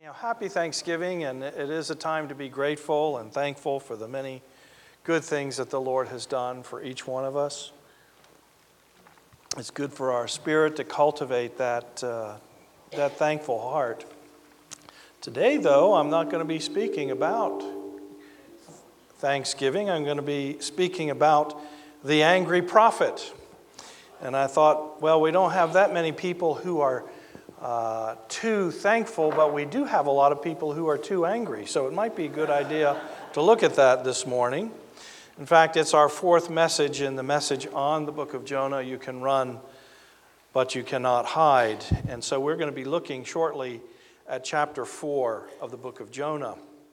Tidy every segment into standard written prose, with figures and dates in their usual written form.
Happy Thanksgiving, and it is a time to be grateful and thankful for the many good things that the Lord has done for each one of us. It's good for our spirit to cultivate that thankful heart. Today, though, I'm not going to be speaking about Thanksgiving. I'm going to be speaking about the angry prophet. And I thought, well, we don't have that many people who are too thankful, but we do have a lot of people who are too angry. So it might be a good idea to look at that this morning. In fact, it's our fourth message in the message on the book of Jonah. You can run, but you cannot hide. And so we're going to be looking shortly at chapter 4 of the book of Jonah.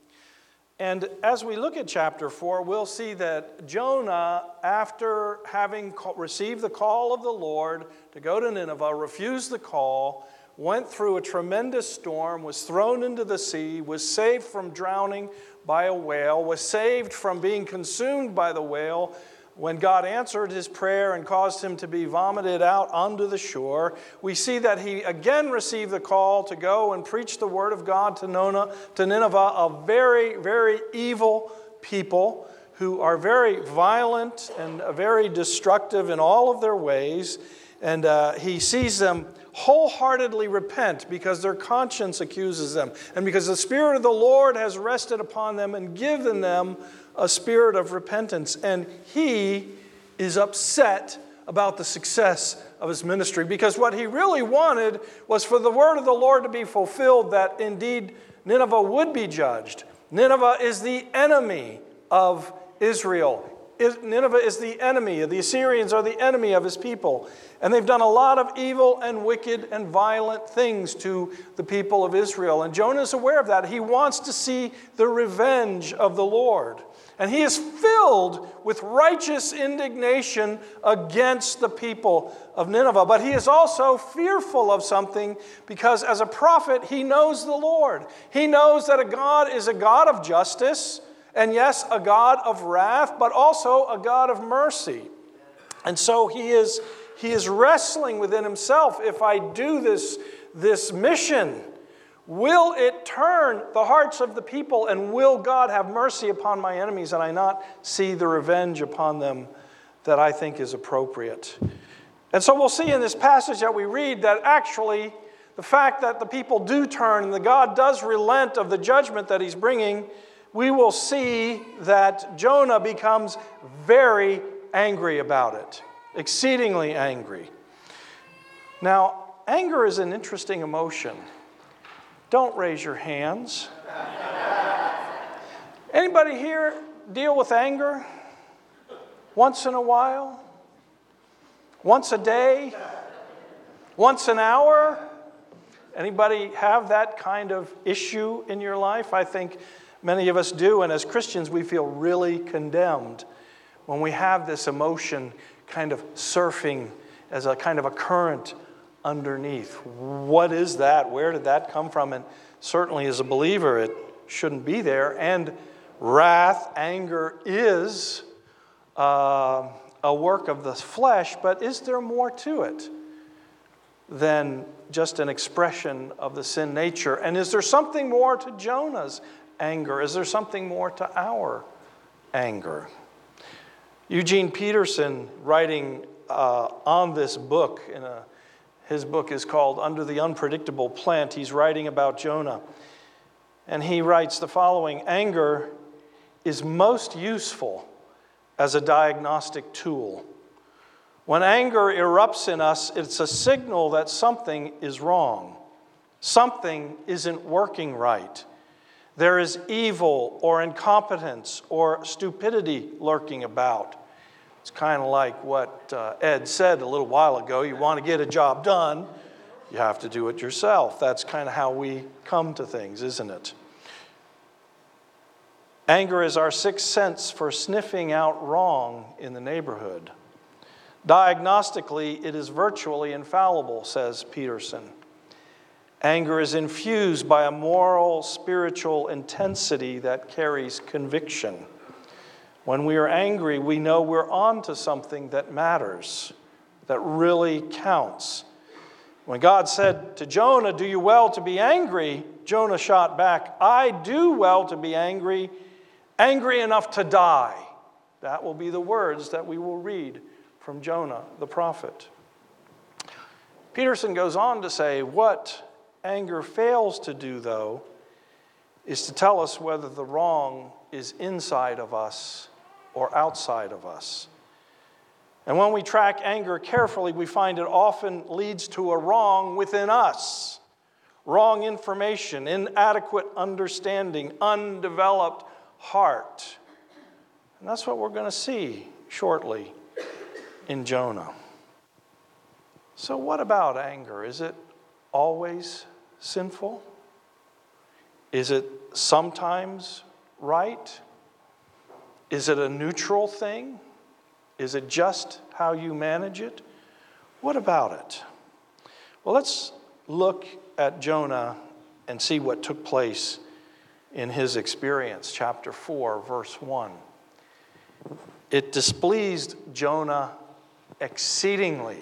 And as we look at chapter 4, we'll see that Jonah, after having received the call of the Lord to go to Nineveh, refused the call, went through a tremendous storm, was thrown into the sea, was saved from drowning by a whale, was saved from being consumed by the whale when God answered his prayer and caused him to be vomited out onto the shore. We see that he again received the call to go and preach the word of God to Nineveh, a very, very evil people who are very violent and very destructive in all of their ways. And he sees them wholeheartedly repent because their conscience accuses them, and because the Spirit of the Lord has rested upon them and given them a spirit of repentance. And he is upset about the success of his ministry, because what he really wanted was for the word of the Lord to be fulfilled, that indeed Nineveh would be judged. Nineveh is the enemy of Israel. Nineveh is the enemy. The Assyrians are the enemy of his people. And they've done a lot of evil and wicked and violent things to the people of Israel. And Jonah is aware of that. He wants to see the revenge of the Lord. And he is filled with righteous indignation against the people of Nineveh. But he is also fearful of something, because as a prophet, he knows the Lord. He knows that a God is a God of justice, and yes, a God of wrath, but also a God of mercy. And so he is wrestling within himself. If I do this mission, will it turn the hearts of the people, and will God have mercy upon my enemies, and I not see the revenge upon them that I think is appropriate? And so we'll see in this passage that we read that actually the fact that the people do turn and that God does relent of the judgment that he's bringing, we will see that Jonah becomes very angry about it, exceedingly angry. Now, anger is an interesting emotion. Don't raise your hands. Anybody here deal with anger? Once in a while? Once a day? Once an hour? Anybody have that kind of issue in your life? I think many of us do, and as Christians, we feel really condemned when we have this emotion kind of surfing as a kind of a current underneath. What is that? Where did that come from? And certainly as a believer, it shouldn't be there. And wrath, anger is a work of the flesh, but is there more to it than just an expression of the sin nature? And is there something more to Jonah's anger? Is there something more to our anger? Eugene Peterson, writing on this book, his book is called Under the Unpredictable Plant. He's writing about Jonah. And he writes the following: anger is most useful as a diagnostic tool. When anger erupts in us, it's a signal that something is wrong. Something isn't working right. There is evil or incompetence or stupidity lurking about. It's kind of like what Ed said a little while ago. You want to get a job done, you have to do it yourself. That's kind of how we come to things, isn't it? Anger is our sixth sense for sniffing out wrong in the neighborhood. Diagnostically, it is virtually infallible, says Peterson. Anger is infused by a moral, spiritual intensity that carries conviction. When we are angry, we know we're on to something that matters, that really counts. When God said to Jonah, "Do you well to be angry?" Jonah shot back, "I do well to be angry, angry enough to die." That will be the words that we will read from Jonah the prophet. Peterson goes on to say, what anger fails to do, though, is to tell us whether the wrong is inside of us or outside of us. And when we track anger carefully, we find it often leads to a wrong within us. Wrong information, inadequate understanding, undeveloped heart. And that's what we're going to see shortly in Jonah. So what about anger? Is it always sinful? Is it sometimes right? Is it a neutral thing? Is it just how you manage it? What about it? Well, let's look at Jonah and see what took place in his experience. Chapter 4, verse 1. It displeased Jonah exceedingly,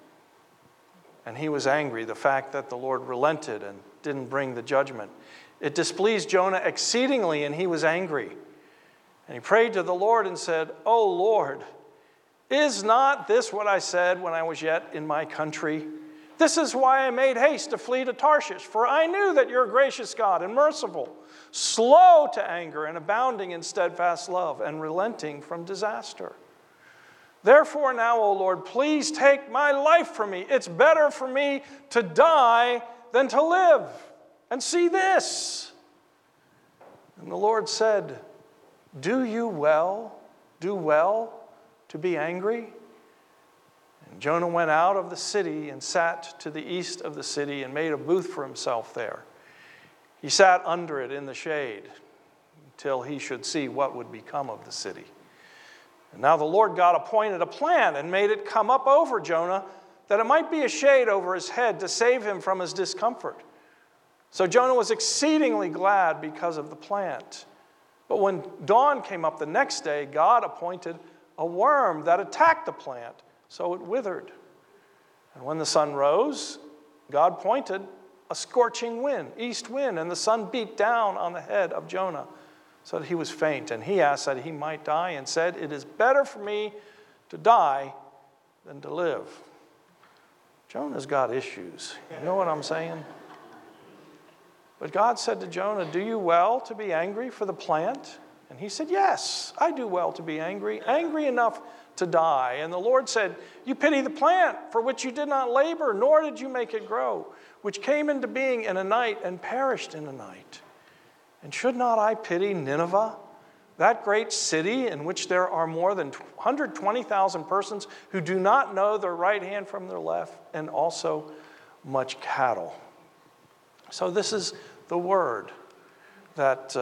and he was angry, the fact that the Lord relented and didn't bring the judgment. It displeased Jonah exceedingly, and he was angry. And he prayed to the Lord and said, "O Lord, is not this what I said when I was yet in my country? This is why I made haste to flee to Tarshish, for I knew that you're a gracious God and merciful, slow to anger and abounding in steadfast love and relenting from disaster. Therefore now, O Lord, please take my life from me. It's better for me to die than to live. And see this." And the Lord said, do well to be angry? And Jonah went out of the city and sat to the east of the city and made a booth for himself there. He sat under it in the shade until he should see what would become of the city. And now the Lord God appointed a plant and made it come up over Jonah, that it might be a shade over his head to save him from his discomfort. So Jonah was exceedingly glad because of the plant. But when dawn came up the next day, God appointed a worm that attacked the plant, so it withered. And when the sun rose, God appointed a scorching wind, east wind, and the sun beat down on the head of Jonah, so that he was faint. And he asked that he might die, and said, "It is better for me to die than to live." Jonah's got issues. You know what I'm saying? But God said to Jonah, "Do you well to be angry for the plant?" And he said, "Yes, I do well to be angry, angry enough to die." And the Lord said, "You pity the plant for which you did not labor, nor did you make it grow, which came into being in a night and perished in a night. And should not I pity Nineveh, that great city in which there are more than 120,000 persons who do not know their right hand from their left, and also much cattle?" So this is the word that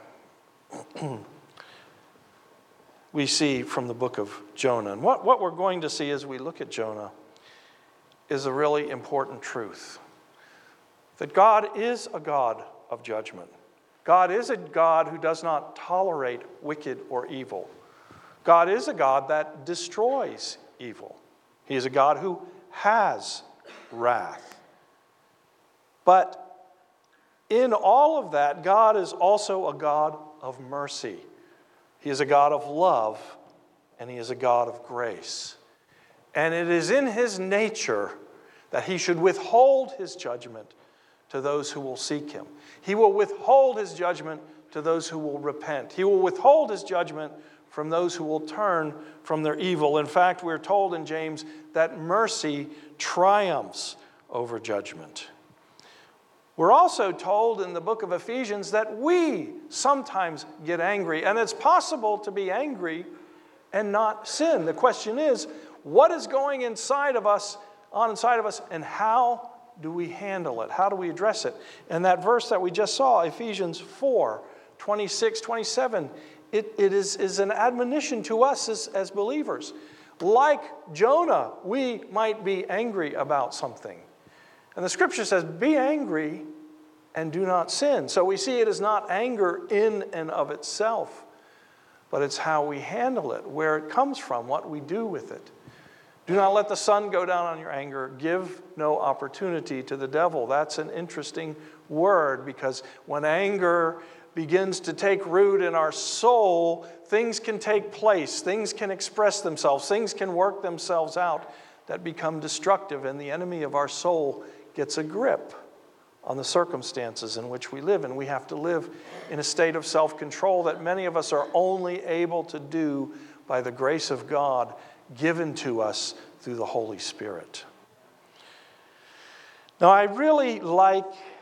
we see from the book of Jonah. And what we're going to see as we look at Jonah is a really important truth. That God is a God of judgment. God is a God who does not tolerate wicked or evil. God is a God that destroys evil. He is a God who has wrath. But in all of that, God is also a God of mercy. He is a God of love, and He is a God of grace. And it is in His nature that He should withhold His judgment to those who will seek Him. He will withhold His judgment to those who will repent. He will withhold His judgment from those who will turn from their evil. In fact, we're told in James that mercy triumphs over judgment. We're also told in the book of Ephesians that we sometimes get angry, and it's possible to be angry and not sin. The question is, what is going inside of us, and how do we handle it? How do we address it? And that verse that we just saw, Ephesians 4, 26, 27, it is an admonition to us as believers. Like Jonah, we might be angry about something. And the scripture says, be angry and do not sin. So we see it is not anger in and of itself, but it's how we handle it, where it comes from, what we do with it. Do not let the sun go down on your anger. Give no opportunity to the devil. That's an interesting word, because when anger begins to take root in our soul, things can take place. Things can express themselves. Things can work themselves out that become destructive, and the enemy of our soul gets a grip on the circumstances in which we live. And we have to live in a state of self-control that many of us are only able to do by the grace of God given to us through the Holy Spirit. Now, I really like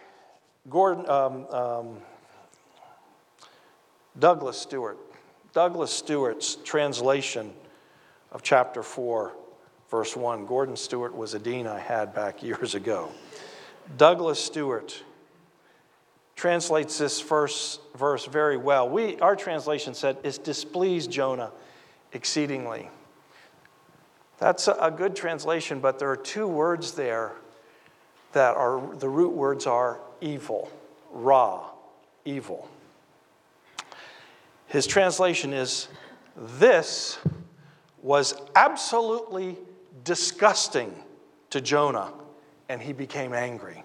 Douglas Stewart. Douglas Stewart's translation of chapter 4, verse 1. Gordon Stewart was a dean I had back years ago. Douglas Stewart translates this verse very well. Our translation said, "It displeased Jonah exceedingly." That's a good translation, but there are two words there that are, the root words are evil, ra, evil. His translation is, "This was absolutely disgusting to Jonah, and he became angry."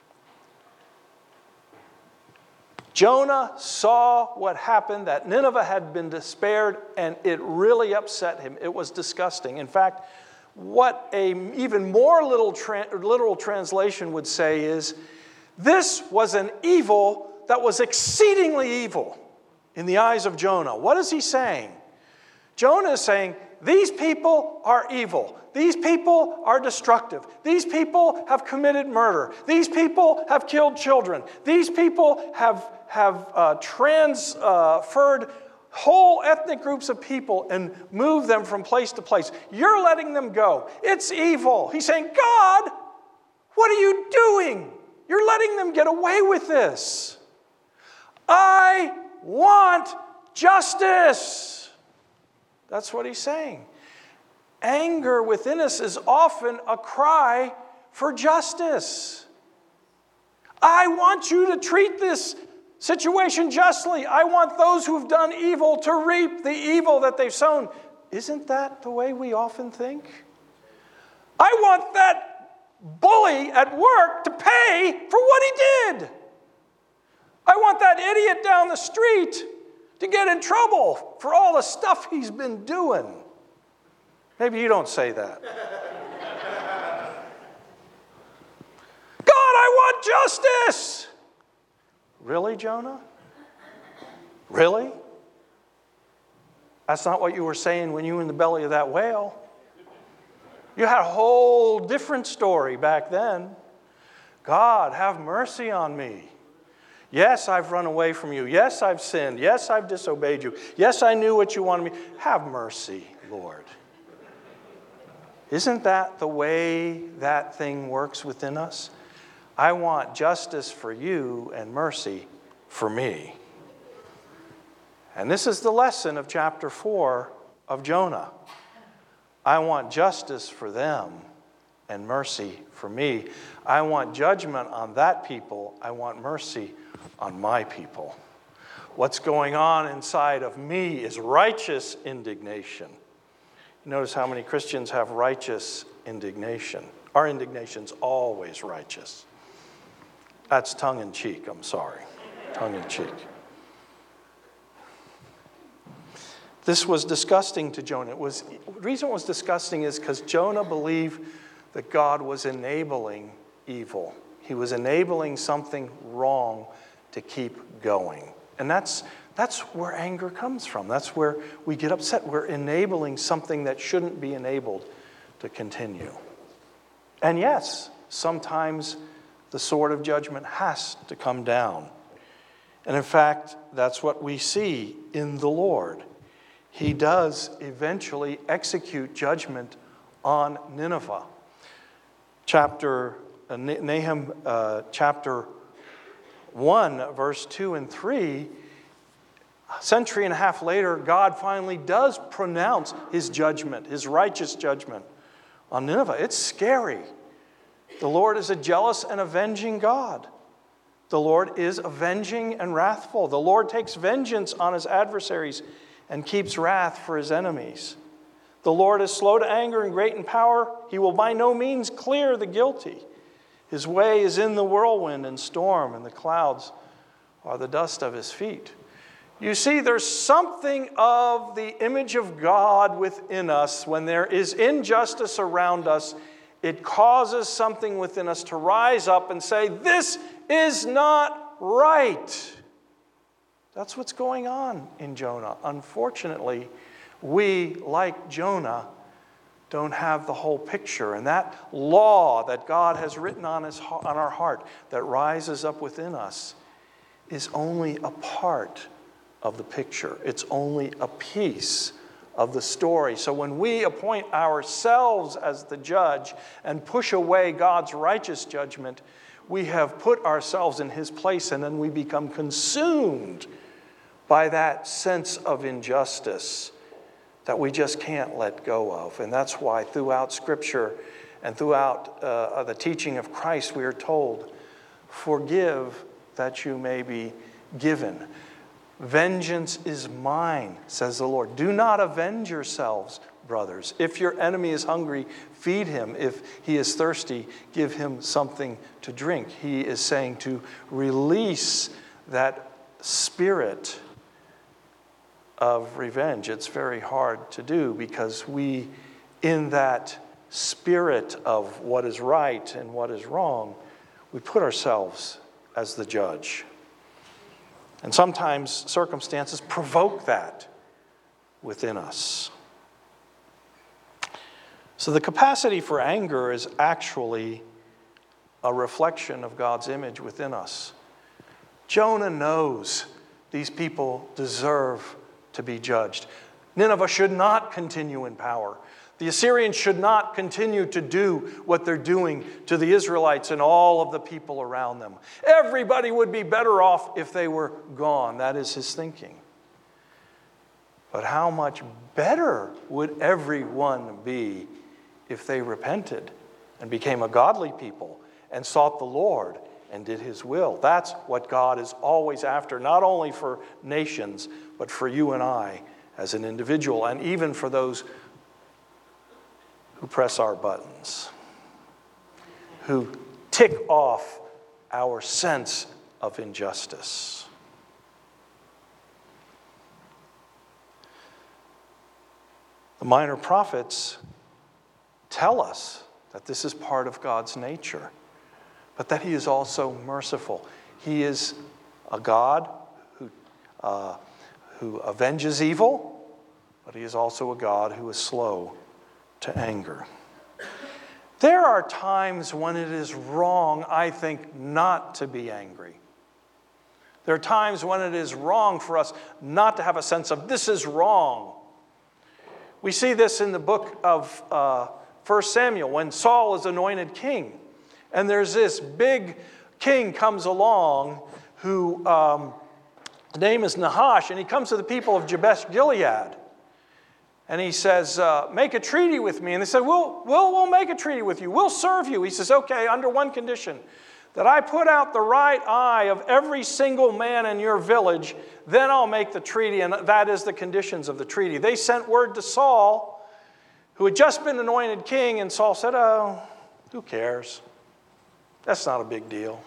Jonah saw what happened, that Nineveh had been despaired, and it really upset him. It was disgusting. In fact, what a even more literal translation would say is, this was an evil that was exceedingly evil in the eyes of Jonah. What is he saying? Jonah is saying, these people are evil. These people are destructive. These people have committed murder. These people have killed children. These people have transferred whole ethnic groups of people and moved them from place to place. You're letting them go. It's evil. He's saying, God, what are you doing? You're letting them get away with this. I want justice. That's what he's saying. Anger within us is often a cry for justice. I want you to treat this situation justly. I want those who've done evil to reap the evil that they've sown. Isn't that the way we often think? I want that bully at work to pay for what he did. I want that idiot down the street to get in trouble for all the stuff he's been doing. Maybe you don't say that. God, I want justice. Really, Jonah? Really? That's not what you were saying when you were in the belly of that whale. You had a whole different story back then. God, have mercy on me. Yes, I've run away from you. Yes, I've sinned. Yes, I've disobeyed you. Yes, I knew what you wanted me. Have mercy, Lord. Isn't that the way that thing works within us? I want justice for you and mercy for me. And this is the lesson of chapter 4 of Jonah. I want justice for them and mercy for me. I want judgment on that people. I want mercy on my people. What's going on inside of me is righteous indignation. Notice how many Christians have righteous indignation. Our indignation's always righteous. That's tongue-in-cheek, I'm sorry. Tongue-in-cheek. This was disgusting to Jonah. The reason it was disgusting is because Jonah believed that God was enabling evil. He was enabling something wrong to keep going. And that's where anger comes from. That's where we get upset. We're enabling something that shouldn't be enabled to continue. And yes, sometimes the sword of judgment has to come down. And in fact, that's what we see in the Lord. He does eventually execute judgment on Nineveh. Nahum chapter 1, verse 2 and 3, a century and a half later, God finally does pronounce his judgment, his righteous judgment on Nineveh. It's scary. The Lord is a jealous and avenging God. The Lord is avenging and wrathful. The Lord takes vengeance on his adversaries and keeps wrath for his enemies. The Lord is slow to anger and great in power. He will by no means clear the guilty. His way is in the whirlwind and storm, and the clouds are the dust of his feet. You see, there's something of the image of God within us. When there is injustice around us, it causes something within us to rise up and say, this is not right. That's what's going on in Jonah. Unfortunately, we, like Jonah, don't have the whole picture. And that law that God has written on our heart that rises up within us is only a part of the picture. It's only a piece of the story. So when we appoint ourselves as the judge and push away God's righteous judgment, we have put ourselves in his place, and then we become consumed by that sense of injustice that we just can't let go of. And that's why throughout Scripture and throughout the teaching of Christ, we are told, forgive that you may be given. Vengeance is mine, says the Lord. Do not avenge yourselves, brothers. If your enemy is hungry, feed him. If he is thirsty, give him something to drink. He is saying to release that spirit of revenge. It's very hard to do because we, in that spirit of what is right and what is wrong, we put ourselves as the judge. And sometimes circumstances provoke that within us. So the capacity for anger is actually a reflection of God's image within us. Jonah knows these people deserve to be judged. Nineveh should not continue in power. The Assyrians should not continue to do what they're doing to the Israelites and all of the people around them. Everybody would be better off if they were gone. That is his thinking. But how much better would everyone be if they repented and became a godly people and sought the Lord and did his will? That's what God is always after, not only for nations, but for you and I as an individual, and even for those who press our buttons, who tick off our sense of injustice. The minor prophets tell us that this is part of God's nature, but that he is also merciful. He is a God who avenges evil, but he is also a God who is slow to anger. There are times when it is wrong, I think, not to be angry. There are times when it is wrong for us not to have a sense of, this is wrong. We see this in the book of 1 Samuel, when Saul is anointed king. And there's this big king comes along who, his name is Nahash, and he comes to the people of Jabesh Gilead. And he says, make a treaty with me. And they said, we'll make a treaty with you. We'll serve you. He says, okay, under one condition, that I put out the right eye of every single man in your village, then I'll make the treaty. And that is the conditions of the treaty. They sent word to Saul, who had just been anointed king, and Saul said, oh, who cares? That's not a big deal.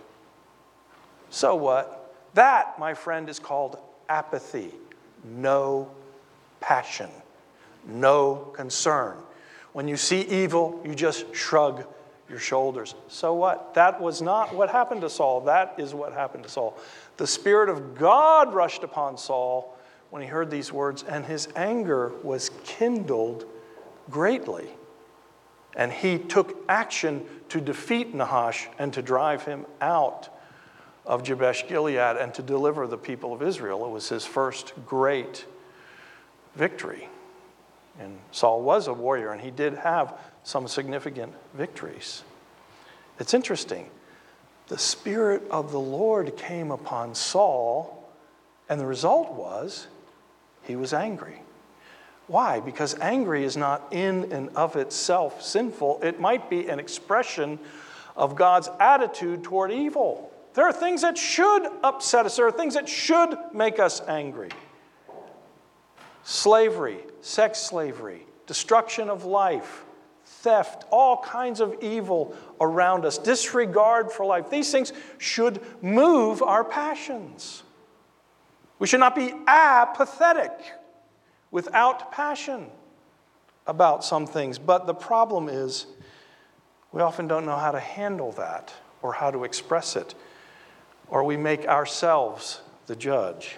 So what? That, my friend, is called apathy. No passion. No concern. When you see evil, you just shrug your shoulders. So what? That was not what happened to Saul. That is what happened to Saul. The Spirit of God rushed upon Saul when he heard these words, and his anger was kindled greatly. And he took action to defeat Nahash and to drive him out of Jabesh Gilead and to deliver the people of Israel. It was his first great victory. And Saul was a warrior, and he did have some significant victories. It's interesting. The Spirit of the Lord came upon Saul, and the result was he was angry. Why? Because angry is not in and of itself sinful. It might be an expression of God's attitude toward evil. There are things that should upset us. There are things that should make us angry. Slavery, sex slavery, destruction of life, theft, all kinds of evil around us, disregard for life. These things should move our passions. We should not be apathetic, without passion about some things. But the problem is, we often don't know how to handle that or how to express it, or we make ourselves the judge.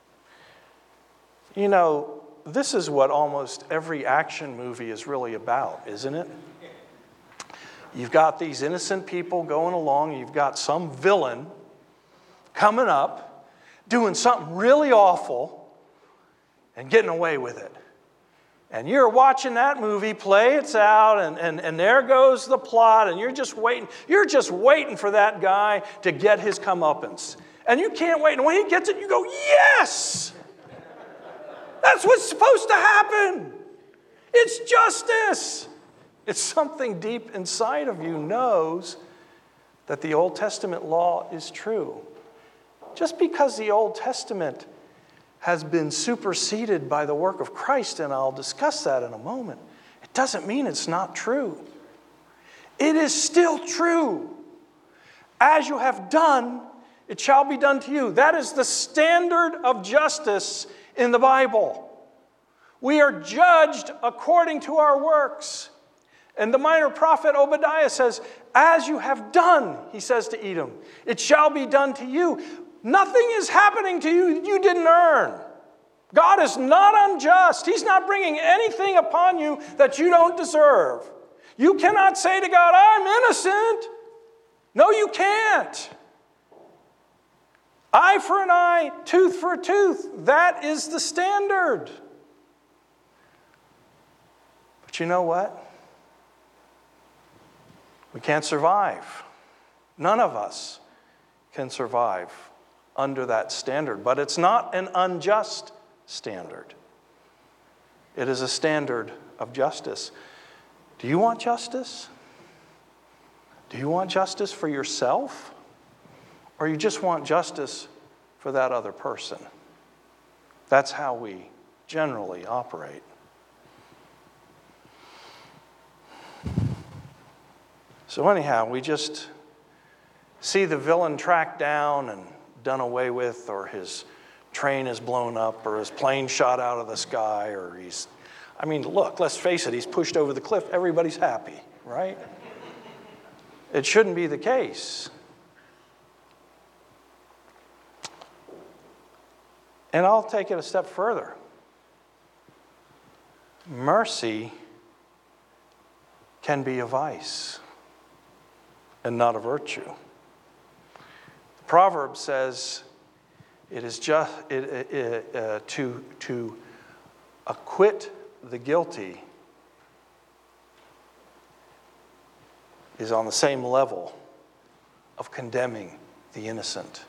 You know, this is what almost every action movie is really about, isn't it? You've got these innocent people going along, you've got some villain coming up, doing something really awful, and getting away with it. And you're watching that movie play its out, and there goes the plot, and you're just waiting for that guy to get his comeuppance. And you can't wait, and when he gets it, you go, yes! That's what's supposed to happen. It's justice. It's something deep inside of you knows that the Old Testament law is true. Just because the Old Testament has been superseded by the work of Christ, and I'll discuss that in a moment, it doesn't mean it's not true. It is still true. As you have done, it shall be done to you. That is the standard of justice in the Bible. We are judged according to our works. And the minor prophet Obadiah says, as you have done, he says to Edom, it shall be done to you. Nothing is happening to you you didn't earn. God is not unjust. He's not bringing anything upon you that you don't deserve. You cannot say to God, I'm innocent. No, you can't. Eye for an eye, tooth for a tooth. That is the standard. But you know what? We can't survive. None of us can survive under that standard. But it's not an unjust standard. It is a standard of justice. Do you want justice? Do you want justice for yourself? Or you just want justice for that other person? That's how we generally operate. So anyhow, we just see the villain tracked down and done away with, or his train is blown up, or his plane shot out of the sky, or look, let's face it, he's pushed over the cliff. Everybody's happy, right? It shouldn't be the case. And I'll take it a step further. Mercy can be a vice and not a virtue. The proverb says it is just to acquit the guilty is on the same level of condemning the innocent.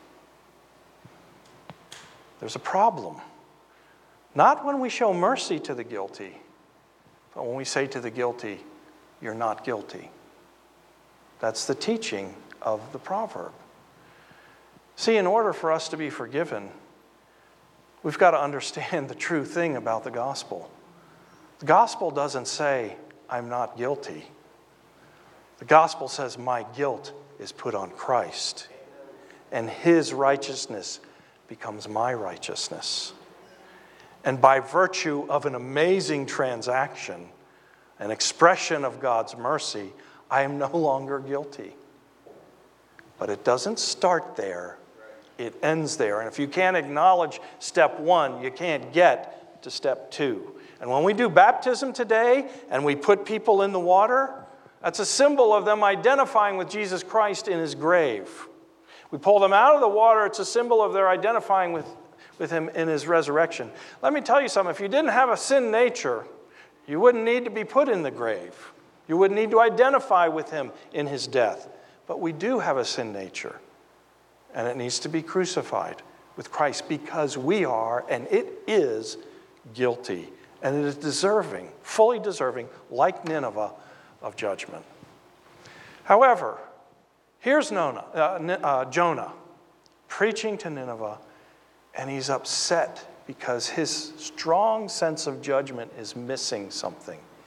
There's a problem. Not when we show mercy to the guilty, but when we say to the guilty, you're not guilty. That's the teaching of the proverb. See, in order for us to be forgiven, we've got to understand the true thing about the gospel. The gospel doesn't say, I'm not guilty. The gospel says, my guilt is put on Christ, and his righteousness becomes my righteousness. And by virtue of an amazing transaction, an expression of God's mercy, I am no longer guilty. But it doesn't start there. It ends there. And if you can't acknowledge step one, you can't get to step two. And when we do baptism today and we put people in the water, that's a symbol of them identifying with Jesus Christ in his grave. We pull them out of the water, it's a symbol of their identifying with him in his resurrection. Let me tell you something. If you didn't have a sin nature, you wouldn't need to be put in the grave. You wouldn't need to identify with him in his death. But we do have a sin nature, and it needs to be crucified with Christ because we are, and it is, guilty. And it is deserving, fully deserving, like Nineveh, of judgment. However, here's Jonah preaching to Nineveh, and he's upset because his strong sense of judgment is missing something.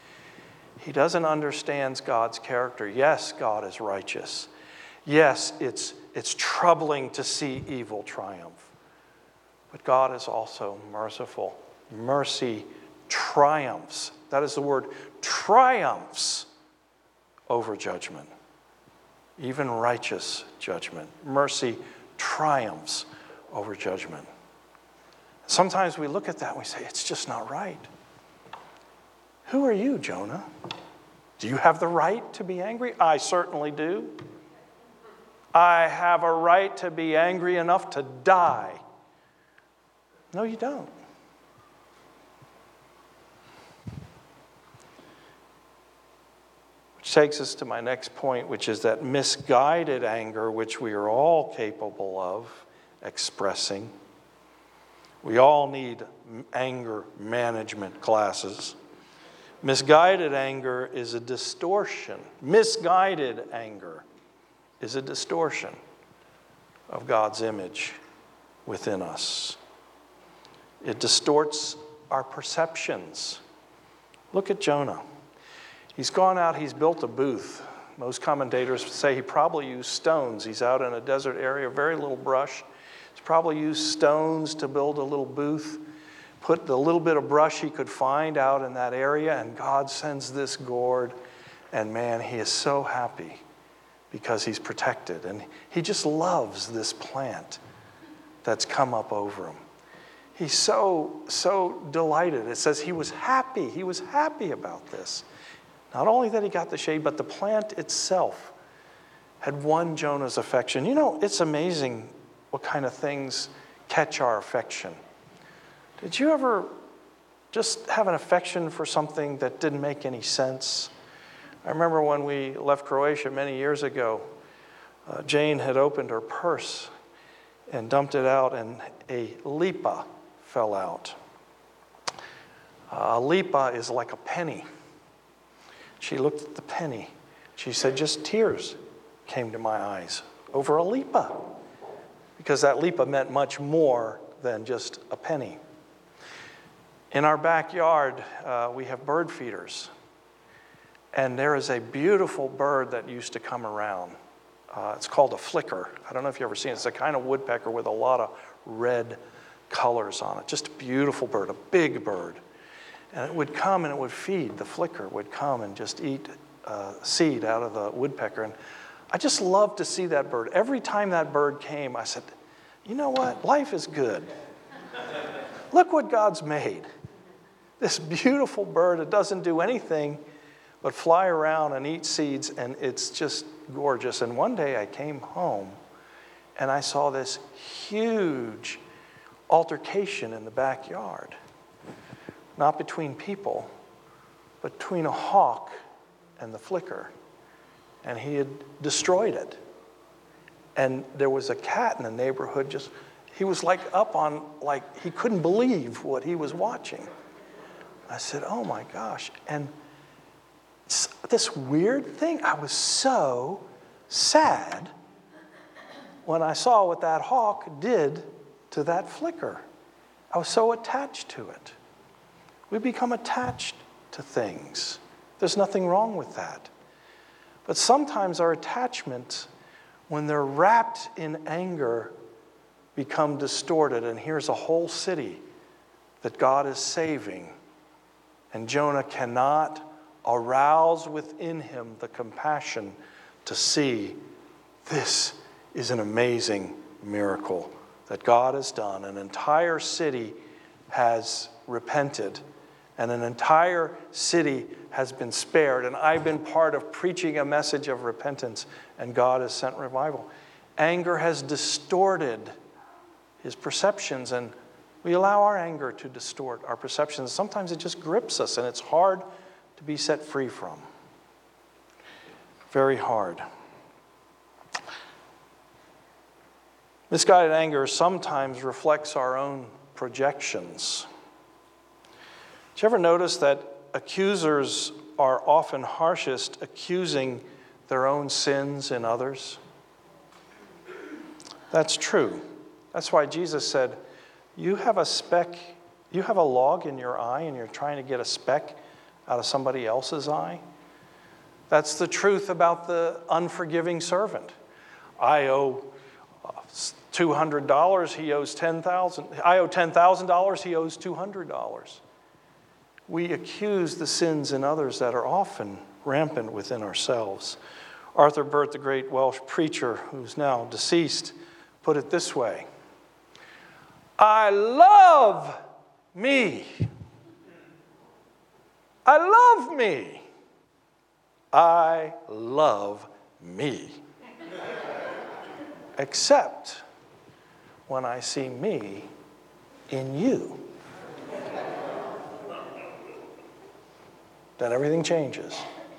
He doesn't understand God's character. Yes, God is righteous. Yes, it's troubling to see evil triumph. But God is also merciful. Mercy triumphs. That is the word, triumphs over judgment. Even righteous judgment. Mercy triumphs over judgment. Sometimes we look at that and we say, it's just not right. Who are you, Jonah? Do you have the right to be angry? I certainly do. I have a right to be angry enough to die. No, you don't. Which takes us to my next point, which is that misguided anger, which we are all capable of expressing. We all need anger management classes. Misguided anger is a distortion. Misguided anger is a distortion of God's image within us. It distorts our perceptions. Look at Jonah. He's gone out, he's built a booth. Most commentators say he probably used stones. He's out in a desert area, very little brush. He's probably used stones to build a little booth, put the little bit of brush he could find out in that area, and God sends this gourd. And man, he is so happy because he's protected. And he just loves this plant that's come up over him. He's so delighted. It says he was happy. He was happy about this. Not only that he got the shade, but the plant itself had won Jonah's affection. You know, it's amazing what kind of things catch our affection. Did you ever just have an affection for something that didn't make any sense? I remember when we left Croatia many years ago, Jane had opened her purse and dumped it out, and a lipa fell out. A lipa is like a penny. She looked at the penny. She said, just tears came to my eyes over a lipa, because that lipa meant much more than just a penny. In our backyard, we have bird feeders. And there is a beautiful bird that used to come around. It's called a flicker. I don't know if you've ever seen it. It's a kind of woodpecker with a lot of red colors on it. Just a beautiful bird, a big bird. And it would come and it would feed. The flicker would come and just eat seed out of the woodpecker. And I just loved to see that bird. Every time that bird came, I said, you know what? Life is good. Look what God's made. This beautiful bird, it doesn't do anything but fly around and eat seeds, and it's just gorgeous. And one day I came home and I saw this huge altercation in the backyard. Not between people, but between a hawk and the flicker. And he had destroyed it. And there was a cat in the neighborhood, he was up on, he couldn't believe what he was watching. I said, oh my gosh. And this weird thing, I was so sad when I saw what that hawk did to that flicker. I was so attached to it. We become attached to things. There's nothing wrong with that. But sometimes our attachments, when they're wrapped in anger, become distorted. And here's a whole city that God is saving. And Jonah cannot arouse within him the compassion to see this is an amazing miracle that God has done. An entire city has repented, and an entire city has been spared. And I've been part of preaching a message of repentance, and God has sent revival. Anger has distorted his perceptions, and we allow our anger to distort our perceptions. Sometimes it just grips us, and it's hard to be set free from. Very hard. Misguided anger sometimes reflects our own projections. Did you ever notice that accusers are often harshest accusing their own sins in others? That's true. That's why Jesus said, you have a log in your eye and you're trying to get a speck out of somebody else's eye. That's the truth about the unforgiving servant. I owe $200, he owes $10,000. I owe $10,000, he owes $200. We accuse the sins in others that are often rampant within ourselves. Arthur Burt, the great Welsh preacher who's now deceased, put it this way: I love me. I love me. I love me. Except when I see me in you. Then everything changes.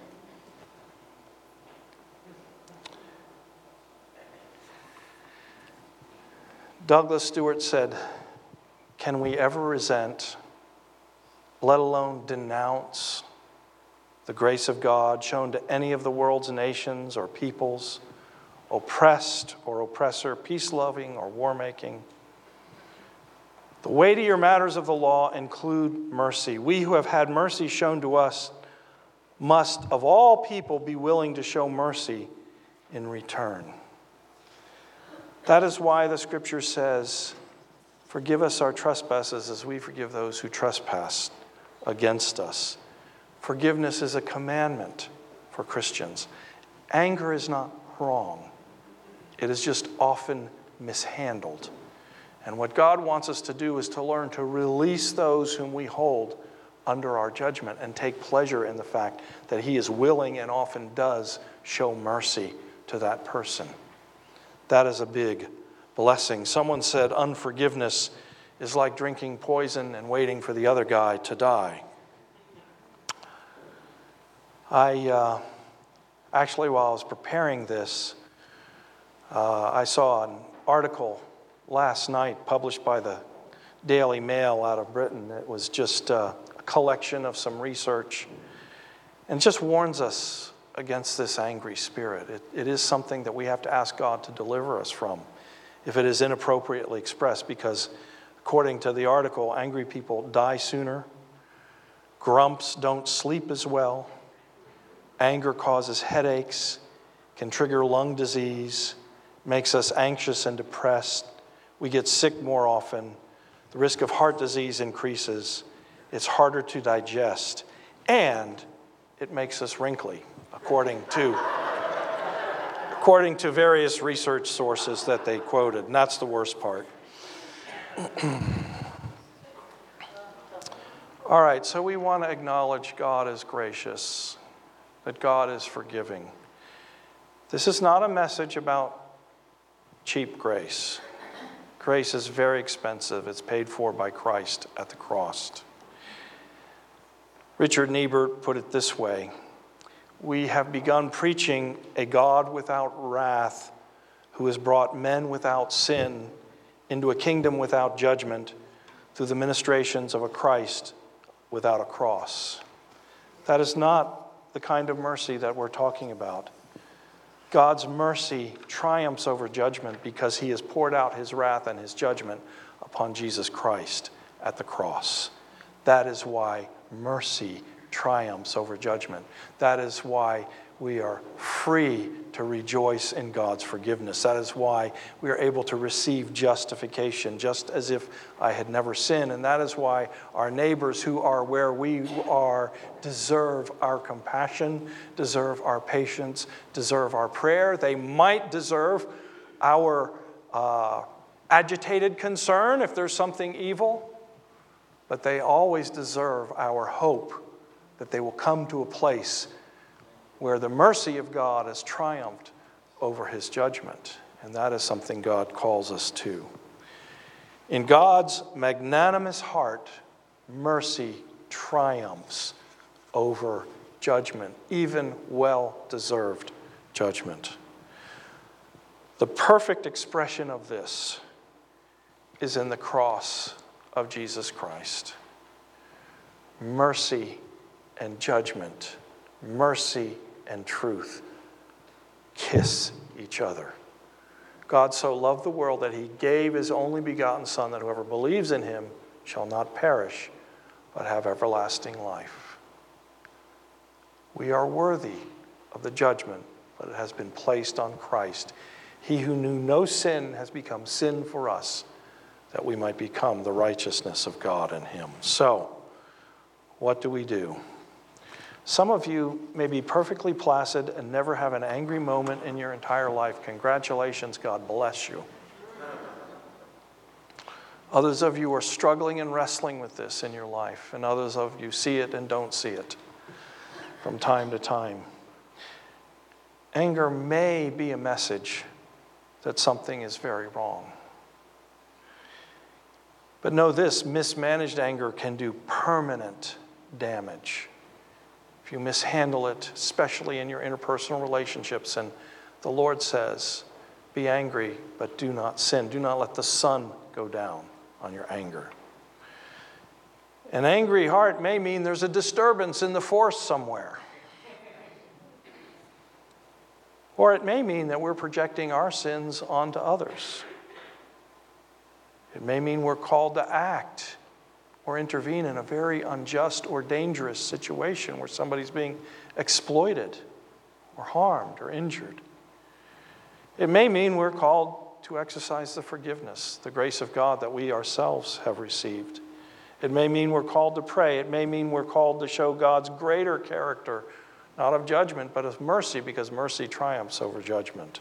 Douglas Stewart said, "Can we ever resent, let alone denounce, the grace of God shown to any of the world's nations or peoples, oppressed or oppressor, peace-loving or war-making? The weightier matters of the law include mercy. We who have had mercy shown to us must, of all people, be willing to show mercy in return." That is why the scripture says, "Forgive us our trespasses as we forgive those who trespass against us." Forgiveness is a commandment for Christians. Anger is not wrong. It is just often mishandled. And what God wants us to do is to learn to release those whom we hold under our judgment and take pleasure in the fact that He is willing and often does show mercy to that person. That is a big blessing. Someone said unforgiveness is like drinking poison and waiting for the other guy to die. Actually, while I was preparing this, I saw an article last night published by the Daily Mail out of Britain. It was just a collection of some research, and just warns us against this angry spirit. It is something that we have to ask God to deliver us from if it is inappropriately expressed, because according to the article, angry people die sooner, grumps don't sleep as well, anger causes headaches, can trigger lung disease, makes us anxious and depressed, we get sick more often, the risk of heart disease increases, it's harder to digest, and it makes us wrinkly, according to various research sources that they quoted, and that's the worst part. All right, so we want to acknowledge God is gracious, that God is forgiving. This is not a message about cheap grace. Grace is very expensive. It's paid for by Christ at the cross. Richard Niebert put it this way: we have begun preaching a God without wrath, who has brought men without sin into a kingdom without judgment through the ministrations of a Christ without a cross. That is not the kind of mercy that we're talking about. God's mercy triumphs over judgment because He has poured out His wrath and His judgment upon Jesus Christ at the cross. That is why mercy triumphs over judgment. That is why we are free to rejoice in God's forgiveness. That is why we are able to receive justification just as if I had never sinned. And that is why our neighbors who are where we are deserve our compassion, deserve our patience, deserve our prayer. They might deserve our agitated concern if there's something evil, but they always deserve our hope that they will come to a place where the mercy of God has triumphed over His judgment. And that is something God calls us to. In God's magnanimous heart, mercy triumphs over judgment, even well-deserved judgment. The perfect expression of this is in the cross of Jesus Christ. Mercy and judgment, mercy and truth kiss each other. God so loved the world that He gave His only begotten Son, that whoever believes in Him shall not perish, but have everlasting life. We are worthy of the judgment, but it has been placed on Christ. He who knew no sin has become sin for us, that we might become the righteousness of God in him. So, what do we do? Some of you may be perfectly placid and never have an angry moment in your entire life. Congratulations, God bless you. Others of you are struggling and wrestling with this in your life, and others of you see it and don't see it from time to time. Anger may be a message that something is very wrong. But know this, mismanaged anger can do permanent damage if you mishandle it, especially in your interpersonal relationships. And the Lord says, be angry, but do not sin. Do not let the sun go down on your anger. An angry heart may mean there's a disturbance in the force somewhere. Or it may mean that we're projecting our sins onto others. It may mean we're called to act or intervene in a very unjust or dangerous situation where somebody's being exploited or harmed or injured. It may mean we're called to exercise the forgiveness, the grace of God that we ourselves have received. It may mean we're called to pray. It may mean we're called to show God's greater character, not of judgment, but of mercy, because mercy triumphs over judgment.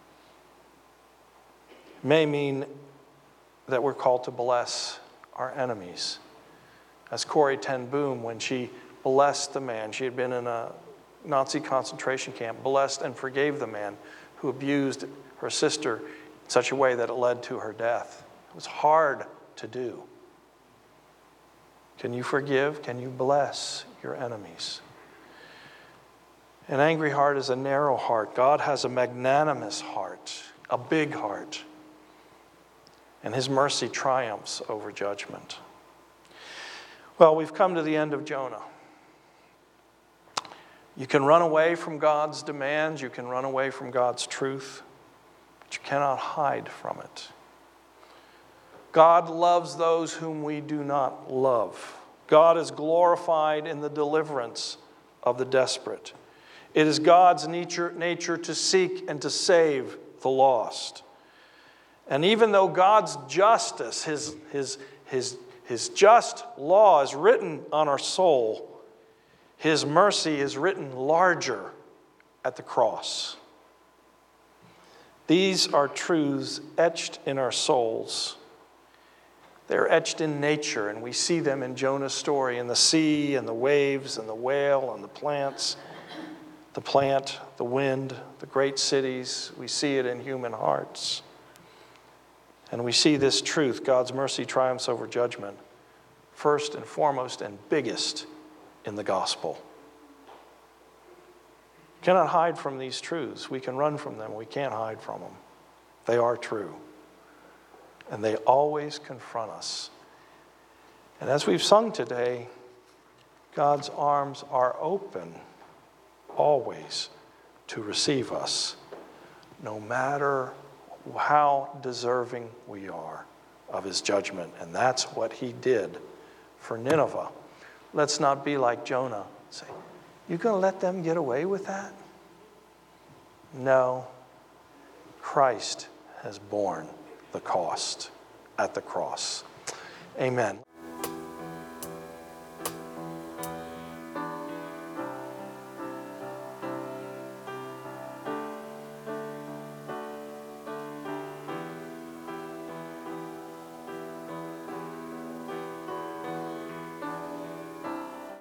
It may mean that we're called to bless our enemies. As Corrie ten Boom, when she blessed the man, she had been in a Nazi concentration camp, blessed and forgave the man who abused her sister in such a way that it led to her death. It was hard to do. Can you forgive? Can you bless your enemies? An angry heart is a narrow heart. God has a magnanimous heart, a big heart. And his mercy triumphs over judgment. Well, we've come to the end of Jonah. You can run away from God's demands. You can run away from God's truth. But you cannot hide from it. God loves those whom we do not love. God is glorified in the deliverance of the desperate. It is God's nature to seek and to save the lost. And even though God's justice, his just law is written on our soul, his mercy is written larger at the cross. These are truths etched in our souls. They're etched in nature, and we see them in Jonah's story, in the sea and the waves and the whale and the plants, the plant, the wind, the great cities. We see it in human hearts. And we see this truth, God's mercy triumphs over judgment, first and foremost and biggest in the gospel. We cannot hide from these truths. We can run from them. We can't hide from them. They are true. And they always confront us. And as we've sung today, God's arms are open always to receive us, no matter how deserving we are of his judgment. And that's what he did for Nineveh. Let's not be like Jonah. Say, you going to let them get away with that? No. Christ has borne the cost at the cross. Amen.